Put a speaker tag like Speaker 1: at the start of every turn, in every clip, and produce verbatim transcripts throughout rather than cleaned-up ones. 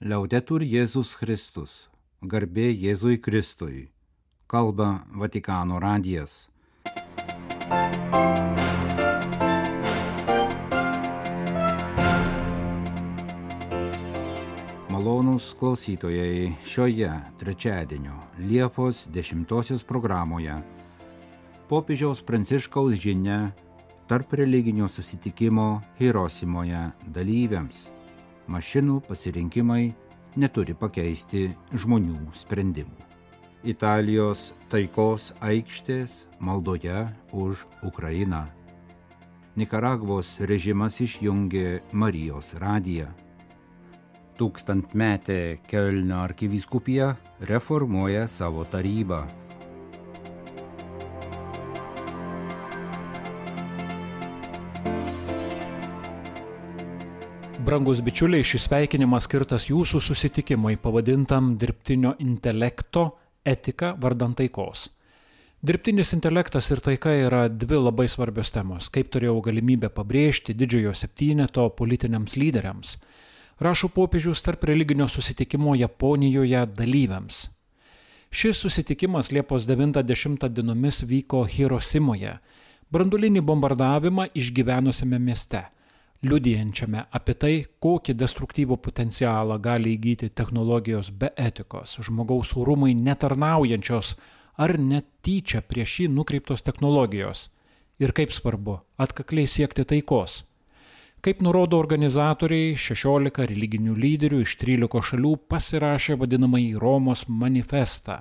Speaker 1: Liaudetur Jėzus Kristus, garbė Jėzui Kristui, kalba Vatikano radijas. Malonūs klausytojai, šioje trečiadienio Liepos dešimtosios programoje popiežiaus Pranciškaus žinia tarp religinio susitikimo Hirosimoje dalyviams. Mašinų pasirinkimai neturi pakeisti žmonių sprendimų. Italijos taikos aikštės maldoje už Ukrainą. Nikaragvos režimas išjungė Marijos radiją. Tūkstantmetė Kiolno arkivyskupija reformuoja savo tarybą.
Speaker 2: Brangus bičiuliai, šis sveikinimas skirtas jūsų susitikimui pavadintam dirbtinio intelekto etika vardan taikos. Dirbtinis intelektas ir taika yra dvi labai svarbios temos, kaip turėjau galimybę pabrėžti didžiojo septyneto politiniams lyderiams, rašo popiežius tarp religinio susitikimo Japonijoje dalyviams. Šis susitikimas Liepos devintą dešimtą dienomis vyko Hirosimoje, branduolinį bombardavimą išgyvenusiame mieste, liudijančiame apie tai, kokį destruktyvų potencialą gali įgyti technologijos be etikos, žmogaus orumui netarnaujančios ar net tyčia prieš jį nukreiptos technologijos ir kaip svarbu atkakliai siekti taikos. Kaip nurodo organizatoriai, šešiolika religinių lyderių iš trylikos šalių pasirašė vadinamąjį Romos manifestą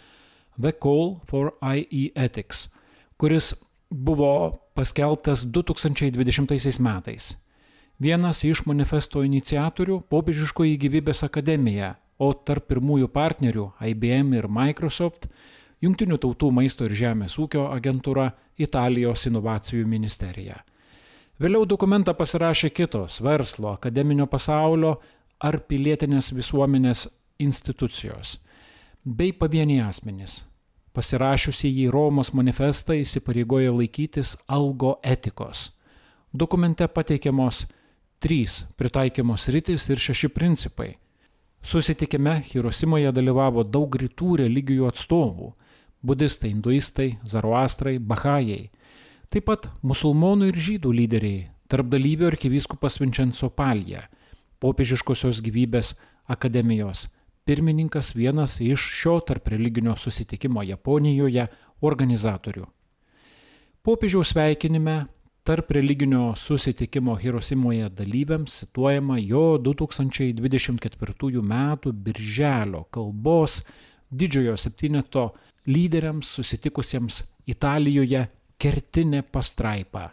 Speaker 2: The Call for I E Ethics, kuris buvo paskelbtas du tūkstančiai dvidešimtaisiais metais. Vienas iš manifesto iniciatorių – Popiežiškoji gyvybės akademija, o tarp pirmųjų partnerių I B M ir Microsoft, Jungtinių tautų maisto ir žemės ūkio agentūra, Italijos inovacijų ministerija. Vėliau dokumentą pasirašė kitos verslo, akademinio pasaulio ar pilietinės visuomenės institucijos, bei pavieniai asmenys. Pasirašiusieji Romos manifestą įsipareigoja laikytis algo etikos. Dokumente pateikiamos trys pritaikymos sritys ir šeši principai. Susitikime Hirosimoje dalyvavo daug rytų religijų atstovų – budistai, hinduistai, zaroastrai, bahajai. Taip pat musulmonų ir žydų lyderiai, tarp dalyvių arkivyskupas Vincenzo Paglia, popiežiškosios gyvybės akademijos pirmininkas, vienas iš šio tarp religinio susitikimo Japonijoje organizatorių. Popiežiaus sveikinime tarp religinio susitikimo Hirosimoje dalyviams cituojama jo du tūkstančiai dvidešimt ketvirtųjų metų birželio kalbos didžiojo septyneto lyderiams susitikusiems Italijoje kertinė pastraipa.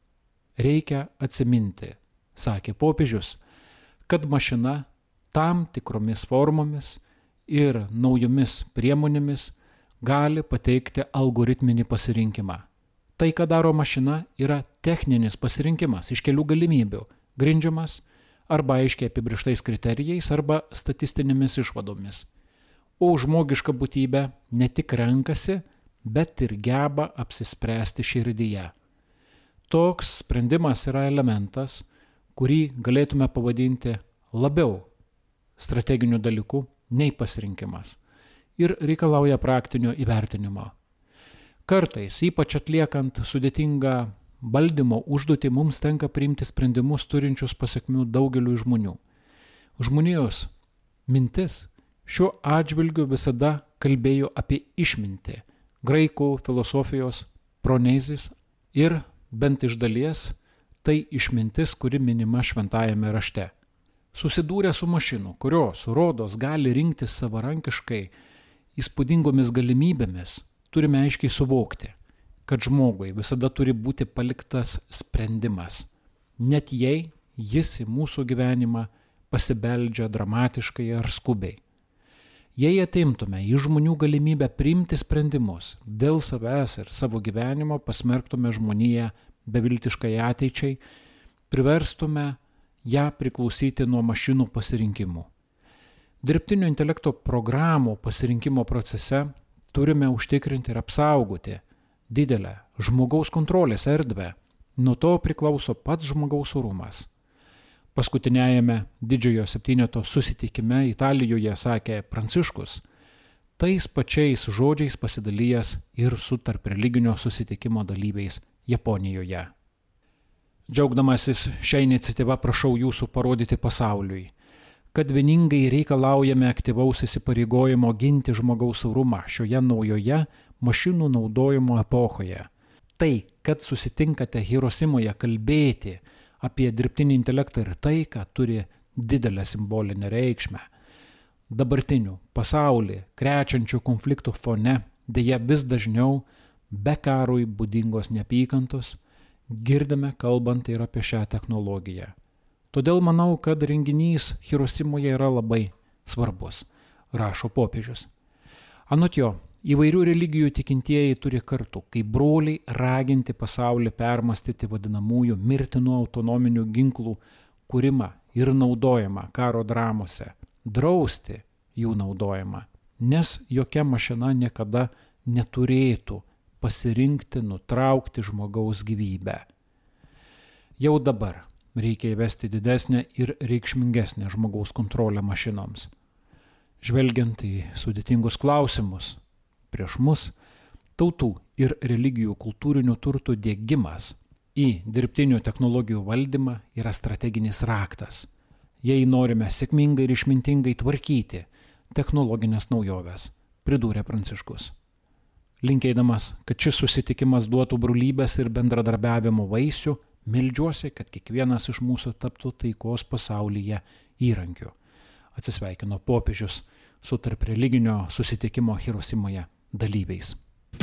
Speaker 2: Reikia atsiminti, sakė popiežius, kad mašina tam tikromis formomis ir naujomis priemonėmis gali pateikti algoritminį pasirinkimą. Tai, ką daro mašina, yra techninis pasirinkimas iš kelių galimybių, grindžiamas arba aiškiai apibrėžtais kriterijais arba statistinėmis išvadomis. O žmogiška būtybė ne tik renkasi, bet ir geba apsispręsti širdyje. Toks sprendimas yra elementas, kurį galėtume pavadinti labiau strateginiu dalyku nei pasirinkimas ir reikalauja praktinio įvertinimo. Kartais, ypač atliekant sudėtingą valdymo užduotį, mums tenka priimti sprendimus turinčius pasekmių daugeliui žmonių. Žmonijos mintis šiuo atžvilgiu visada kalbėjo apie išmintį, graikų filosofijos pronezis ir bent iš dalies tai išmintis, kuri minima šventajame rašte. Susidūrę su mašinų, kurios, rodos, gali rinktis savarankiškai įspūdingomis galimybėmis, turime aiškiai suvokti, kad žmogui visada turi būti paliktas sprendimas, net jei jis į mūsų gyvenimą pasibeldžia dramatiškai ar skubiai. Jei atimtume iš žmonių galimybę priimti sprendimus dėl savęs ir savo gyvenimo, pasmerktume žmoniją beviltiškai ateičiai, priverstume ją priklausyti nuo mašinų pasirinkimų. Dirbtinio intelekto programų pasirinkimo procese turime užtikrinti ir apsaugoti didelę žmogaus kontrolės erdvę. Nuo to priklauso pats žmogaus orumas. Paskutiniajame didžiojo septyneto susitikime Italijoje sakė Pranciškus, tais pačiais žodžiais pasidalijęs ir su tarp religinio susitikimo dalyviais Japonijoje. Džiaugdamasis šią iniciatyvą prašau jūsų parodyti pasauliui, kad vieningai reikalaujame aktyvaus įsipareigojimo ginti žmogaus orumą šioje naujoje mašinų naudojimo epochoje. Tai, kad susitinkate Hirosimoje kalbėti apie dirbtinį intelektą ir taiką, turi didelę simbolinę reikšmę. Dabartinių pasaulį krečiančių konfliktų fone deja vis dažniau be karui būdingos neapykantos girdime kalbant ir apie šią technologiją. Todėl manau, kad renginys Hirosimoje yra labai svarbus, rašo popiežius. Anot jo, įvairių religijų tikintieji turi kartu, kaip broliai, raginti pasaulį permastyti vadinamųjų mirtinų autonominių ginklų kūrimą ir naudojimą karo dramose, drausti jų naudojimą, nes jokia mašina niekada neturėtų pasirinkti nutraukti žmogaus gyvybę. Jau dabar reikia įvesti didesnę ir reikšmingesnę žmogaus kontrolę mašinoms. Žvelgiant į sudėtingus klausimus, prieš mus tautų ir religijų kultūrinių turtų diegimas į dirbtinių technologijų valdymą yra strateginis raktas, jei norime sėkmingai ir išmintingai tvarkyti technologinės naujoves, pridūrė Pranciškus. Linkėdamas, kad šis susitikimas duotų brolybės ir bendradarbiavimo vaisių, meldžiuosi, kad kiekvienas iš mūsų taptų taikos pasaulyje įrankiu. Atsisveikino popiežius su tarp religinio susitikimo Hirosimoje dalyviais.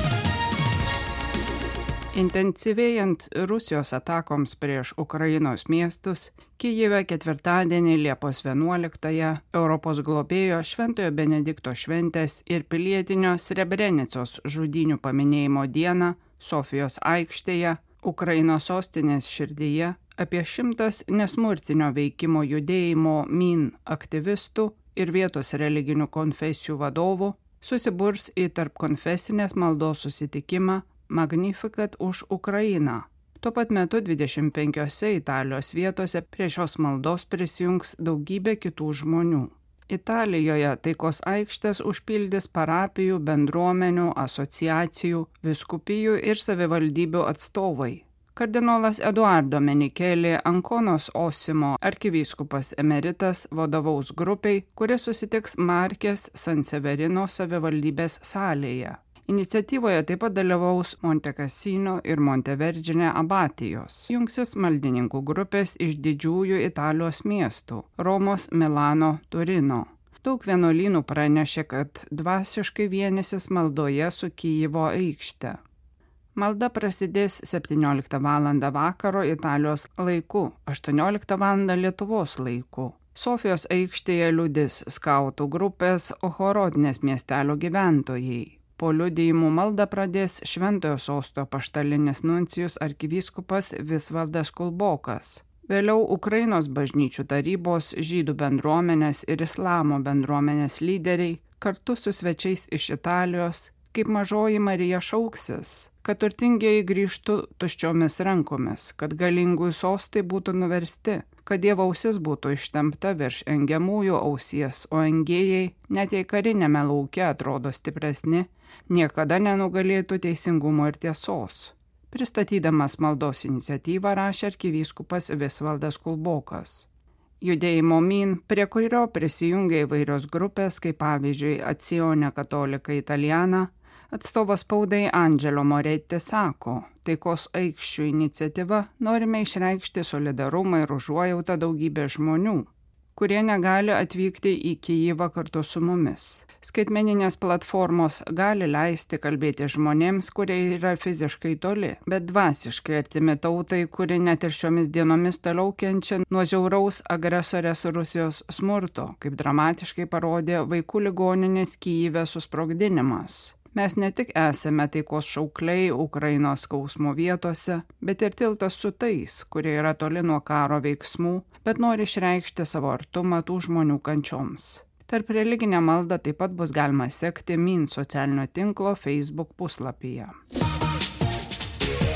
Speaker 3: Intensyvėjant Rusijos atakoms prieš Ukrainos miestus, Kijive ketvirtadienį Liepos vienuoliktąją Europos globėjo Šventojo Benedikto šventės ir pilietinio Srebrenicos žudynių paminėjimo dieną Sofijos aikštėje, Ukrainos sostinės širdyje, apie šimtas nesmurtinio veikimo judėjimo Min aktyvistų ir vietos religinių konfesijų vadovų susiburs į tarpkonfesinės maldos susitikimą Magnificat už Ukrainą. Tuo pat metu dvidešimt penkiose Italijos vietose prie šios maldos prisijungs daugybė kitų žmonių. Italijoje taikos aikštės užpildys parapijų, bendruomenių, asociacijų, vyskupijų ir savivaldybių atstovai. Kardinolas Eduardo Menikeli Ankonos Osimo arkivyskupas emeritas vadovaus grupiai, kuri susitiks Markės San Severino savivaldybės salėje. Iniciatyvoje taip pat dalyvaus Montecassino ir Montevergine abatijos. Jungsis maldininkų grupės iš didžiųjų Italijos miestų – Romos, Milano, Turino. Daug vienuolynų pranešė, kad dvasiškai vienysis maldoje su Kijivo aikšte. Malda prasidės septynioliktą valandą vakaro Italijos laiku, aštuonioliktą valandą Lietuvos laiku. Sofijos aikštėje liudys skautų grupės Ohorodnės miestelio gyventojai. Po liudijimų maldą pradės Šventojo sosto apaštalinis nuncijus arkivyskupas Visvaldas Kulbokas. Vėliau Ukrainos bažnyčių tarybos, žydų bendruomenės ir islamo bendruomenės lyderiai kartu su svečiais iš Italijos, kaip mažoji Marija šauksis, kad turtingieji grįžtų tuščiomis rankomis, kad galingųjų sostai būtų nuversti, kad Dievo ausis būtų ištempta virš engiamųjų ausies, o engėjai, net jei karinėme lauke atrodo stipresni, niekada nenugalėtų teisingumo ir tiesos. Pristatydamas maldos iniciatyvą rašė arkivyskupas Visvaldas Kulbokas. Judėjimo Min, prie kurio prisijungia įvairios grupės, kaip pavyzdžiui Azione Cattolica Italiana, atstovas spaudai Angelo Moretti sako, taikos aikščių iniciatyva norime išreikšti solidarumą ir užuojautą daugybę žmonių, kurie negali atvykti į Kijivą kartu su mumis. Skaitmeninės platformos gali leisti kalbėti žmonėms, kurie yra fiziškai toli, bet dvasiškai artimi tautai, kuri net ir šiomis dienomis toliau kenčia nuo žiauraus agresorės Rusijos smurto, kaip dramatiškai parodė vaikų ligoninės Kijive susprogdinimas. Mes ne tik esame taikos šaukliai Ukrainos skausmo vietose, bet ir tiltas su tais, kurie yra toli nuo karo veiksmų, bet nori išreikšti savo artumą tų žmonių kančioms. Tarp religinę maldą taip pat bus galima sekti Min socialinio tinklo Facebook puslapyje.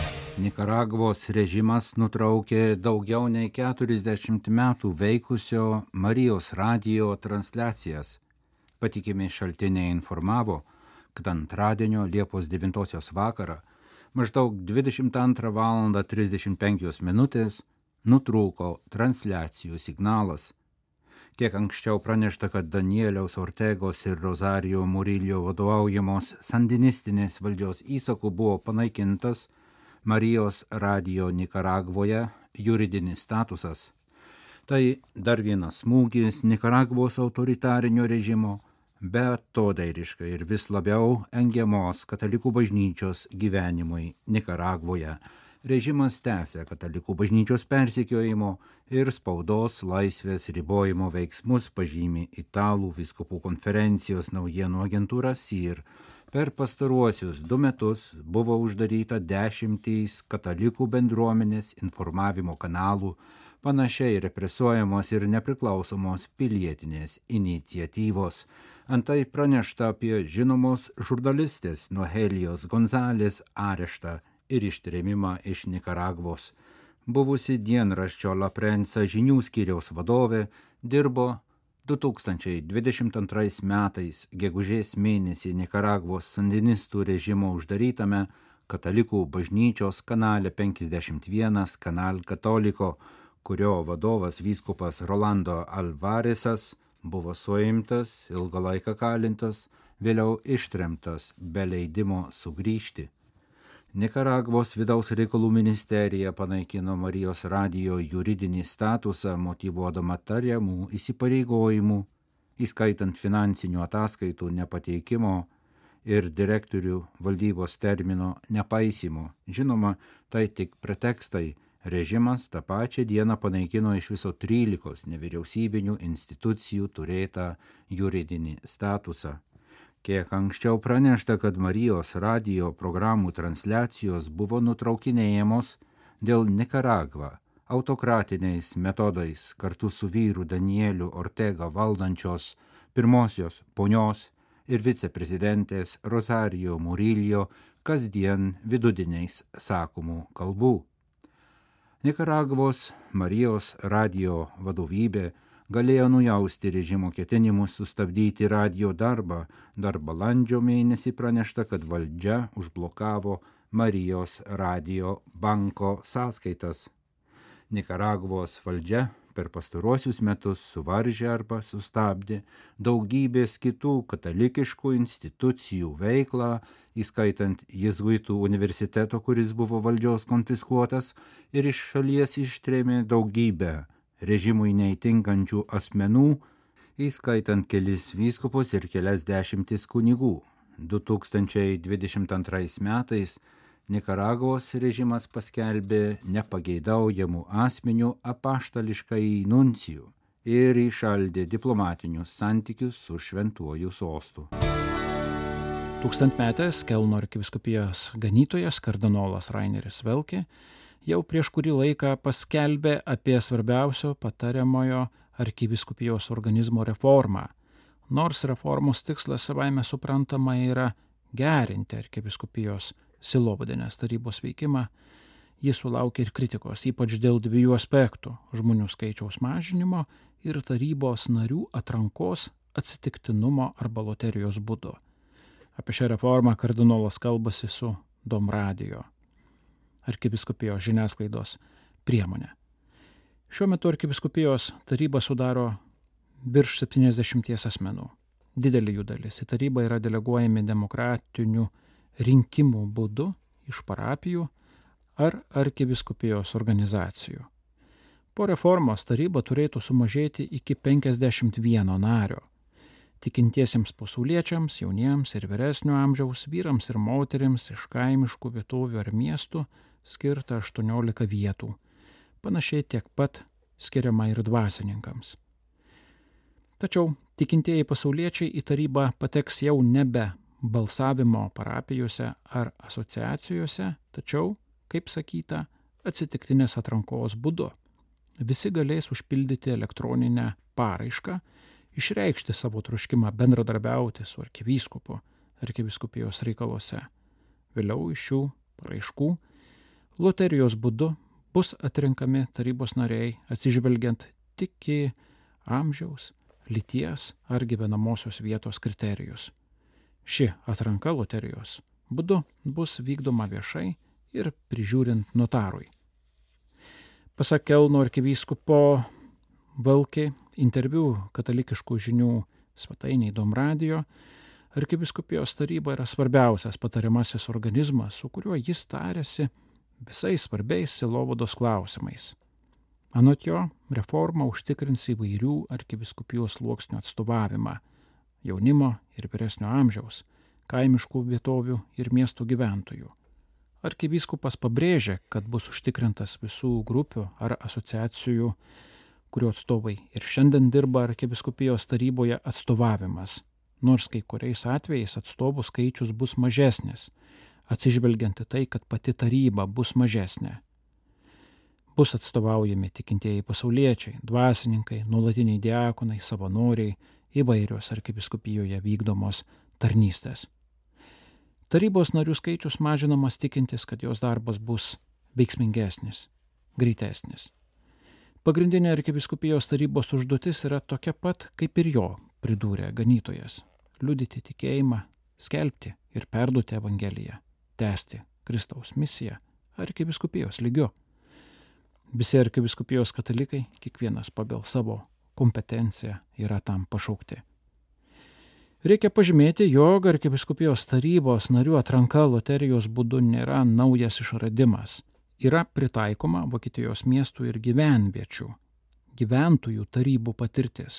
Speaker 1: Nikaragvos režimas nutraukė daugiau nei keturiasdešimt metų veikusio Marijos radijo transliacijas. Patikimi šaltiniai informavo, kad antradienio Liepos devintosios vakarą maždaug dvidešimt antrą valandą trisdešimt penkios minutės nutrūko transliacijų signalas. Kiek anksčiau pranešta, kad Danieliaus Ortegos ir Rosario Murillo vadovaujamos sandinistinės valdžios įsaku buvo panaikintas Marijos radijo Nikaragvoje juridinis statusas. Tai dar vienas smūgis Nikaragvos autoritarinio režimo, bet todairiškai ir vis labiau engiamos katalikų bažnyčios gyvenimui Nikaragvoje. Režimas tęsia katalikų bažnyčios persekiojimo ir spaudos laisvės ribojimo veiksmus, pažymi Italų vyskupų konferencijos naujienų agentūra S I R. Per pastaruosius du metus buvo uždaryta dešimtys katalikų bendruomenės informavimo kanalų, panašiai represuojamos ir nepriklausomos pilietinės iniciatyvos. Antai pranešta apie žinomos žurnalistės Nohelijos Gonzalės areštą ir ištrėmimą iš Nikaragvos. Buvusi dienraščio La Prensa žinių skyriaus vadovė dirbo du tūkstančiai dvidešimt antrais metais gegužės mėnesį Nikaragvos sandinistų režimo uždarytame katalikų bažnyčios kanale penkiasdešimt vienas Kanal Katoliko, kurio vadovas vyskupas Rolando Alvaresas buvo suimtas, ilgą laiką kalintas, vėliau ištremtas be leidimo sugrįžti. Nikaragvos vidaus reikalų ministerija panaikino Marijos radijo juridinį statusą, motyvuodama tariamų įsipareigojimų, įskaitant finansinių ataskaitų nepateikimo ir direktorių valdybos termino nepaisimo. Žinoma, tai tik pretekstai. Režimas tą pačią dieną panaikino iš viso trylikos nevyriausybinių institucijų turėtą juridinį statusą. Kiek anksčiau pranešta, kad Marijos radijo programų transliacijos buvo nutraukinėjamos dėl Nikaragvą autokratiniais metodais kartu su vyru Danieliu Ortega valdančios pirmosios ponios ir viceprezidentės Rosario Murillo kasdien vidudiniais sakomų kalbų. Nikaragvos Marijos radijo vadovybė galėjo nujausti režimo ketinimus sustabdyti radijo darbą. Dar balandžio mėnesį pranešta, kad valdžia užblokavo Marijos radijo banko sąskaitas. Nikaragvos valdžia per pastaruosius metus suvaržė arba sustabdė daugybės kitų katalikiškų institucijų veiklą, įskaitant Jėzuitų universiteto, kuris buvo valdžios konfiskuotas, ir iš šalies ištrėmė daugybę režimui neįtinkančių asmenų, įskaitant kelis vyskupus ir kelias dešimtis kunigų. du tūkstančiai dvidešimt antrais metais Nikaragvos režimas paskelbė nepageidaujamų asmenių apaštališkąjį nuncijų ir įšaldė diplomatinius santykius su šventuoju sostu.
Speaker 2: Tūkstantmetės Kelno arkivyskupijos ganytojas kardinolas Raineris Velkė jau prieš kurį laiką paskelbė apie svarbiausio patariamojo arkivyskupijos organizmo reformą, nors reformos tikslas savaime suprantama yra gerinti arkivyskupijos sielovadinės tarybos veikimą, jis sulaukė ir kritikos, ypač dėl dviejų aspektų – žmonių skaičiaus mažinimo ir tarybos narių atrankos atsitiktinumo arba loterijos būdu. Apie šią reformą kardinolas kalbasi su Dom Radio, arkivyskupijos žiniasklaidos priemonė. Šiuo metu arkivyskupijos taryba sudaro virš septyniasdešimties asmenų. Didelė jų dalis į tarybą yra deleguojami demokratinių rinkimų būdu iš parapijų ar arkivyskupijos organizacijų. Po reformos taryba turėtų sumažėti iki penkiasdešimt vieno nario. Tikintiesiems pasauliečiams, jauniems ir vyresnio amžiaus vyrams ir moterims iš kaimiškų vietovių ar miestų skirta aštuoniolika vietų. Panašiai tiek pat skiriama ir dvasininkams. Tačiau tikintieji pasauliečiai į tarybą pateks jau nebe balsavimo parapijose ar asociacijose, tačiau, kaip sakyta, atsitiktinės atrankos būdu. Visi galės užpildyti elektroninę paraišką, išreikšti savo troškimą bendradarbiauti su arkivyskupu arkivyskupijos reikaluose. Vėliau iš šių paraiškų Loterijos būdu bus atrenkami tarybos nariai atsižvelgiant tik į amžiaus, lyties ar gyvenamosios vietos kriterijus. Ši atranka loterijos būdu bus vykdoma viešai ir prižiūrint notarui. Pasak Kelno arkivyskupo Velkė interviu katalikiškų žinių svetainiai Dom Radio, arkivyskupijos taryba yra svarbiausias patariamasis organizmas, su kuriuo jis tariasi visais svarbiais sielovados klausimais. Anot jo, reforma užtikrins įvairių arkivyskupijos sluoksnių atstovavimą – jaunimo ir vyresnio amžiaus, kaimiškų vietovių ir miestų gyventojų. Arkivyskupas pabrėžė, kad bus užtikrintas visų grupių ar asociacijų, kurių atstovai ir šiandien dirba arkivyskupijos taryboje, atstovavimas, nors kai kuriais atvejais atstovų skaičius bus mažesnis, atsižvelgiant į tai, kad pati taryba bus mažesnė. Bus atstovaujami tikintieji pasauliečiai, dvasininkai, nuolatiniai diakonai, savanoriai, įvairios arkiviskupijoje vykdomos tarnystės. Tarybos narių skaičius mažinamas tikintis, kad jos darbas bus veiksmingesnis, greitesnis. Pagrindinė arkiviskupijos tarybos užduotis yra tokia pat, kaip ir jo, pridūrė ganytojas – liudyti tikėjimą, skelbti ir perduoti Evangeliją, tęsti Kristaus misiją arkiviskupijos lygiu. Visi arkiviskupijos katalikai, kiekvienas pagal savo kompetenciją, yra tam pašaukti. Reikia pažymėti, jog arkiviskupijos tarybos narių atranka loterijos būdu nėra naujas išradimas. Yra pritaikoma Vokietijos miestų ir gyvenviečių, gyventojų tarybų patirtis.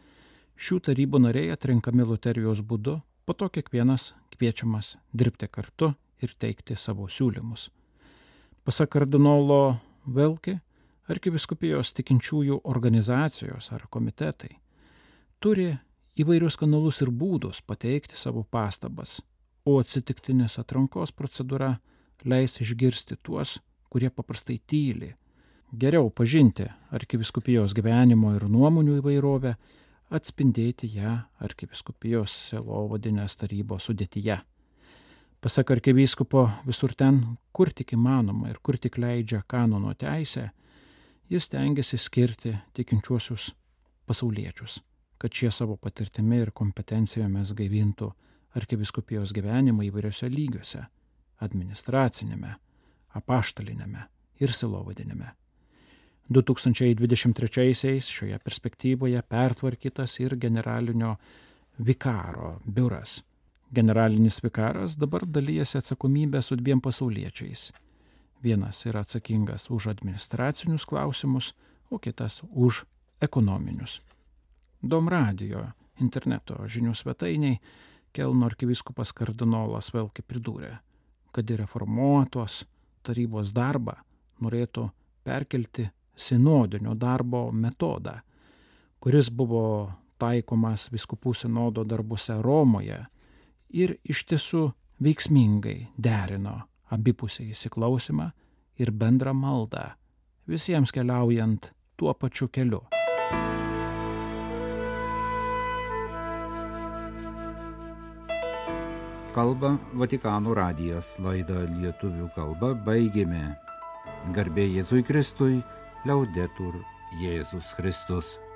Speaker 2: Šių tarybų nariai atrenkami loterijos būdu, po to kiekvienas kviečiamas dirbti kartu ir teikti savo siūlymus. Pasak kardinolo Velkė, arkiviskupijos tikinčiųjų organizacijos ar komitetai turi įvairius kanalus ir būdus pateikti savo pastabas, o atsitiktinės atrankos procedūra leis išgirsti tuos, kurie paprastai tyli, geriau pažinti arkiviskupijos gyvenimo ir nuomonių įvairovę, atspindėti ją arkiviskupijos sielovadinės tarybos sudėtyje. Pasak arkivyskupo, visur ten, kur tik įmanoma ir kur tik leidžia kanono teisė, jis stengiasi skirti tikinčiuosius pasauliečius, kad šie savo patirtimi ir kompetencijomis gaivintų arkiviskupijos gyvenimą įvairiose lygiuose – administracinėme, apaštalinėme ir sielovadinėme. du tūkstančiai dvidešimt trečiaisiais šioje perspektyvoje pertvarkytas ir generalinio vikaro biuras. Generalinis vikaras dabar dalyjasi atsakomybę su dviem pasauliečiais. Vienas yra atsakingas už administracinius klausimus, o kitas už ekonominius. Dom Radio interneto žinių svetainiai Kelno arkivyskupas kardinolas Velkė pridūrė, kad į reformuotos tarybos darbą norėtų perkelti sinodinio darbo metodą, kuris buvo taikomas vyskupų sinodo darbuose Romoje ir iš tiesų veiksmingai derino abipusį įsiklausimą ir bendrą maldą, visiems keliaujant tuo pačiu keliu.
Speaker 1: Kalba Vatikano radijas, laidą lietuvių kalba baigėme. Garbė Jėzui Kristui, liaudetur Jėzus Kristus.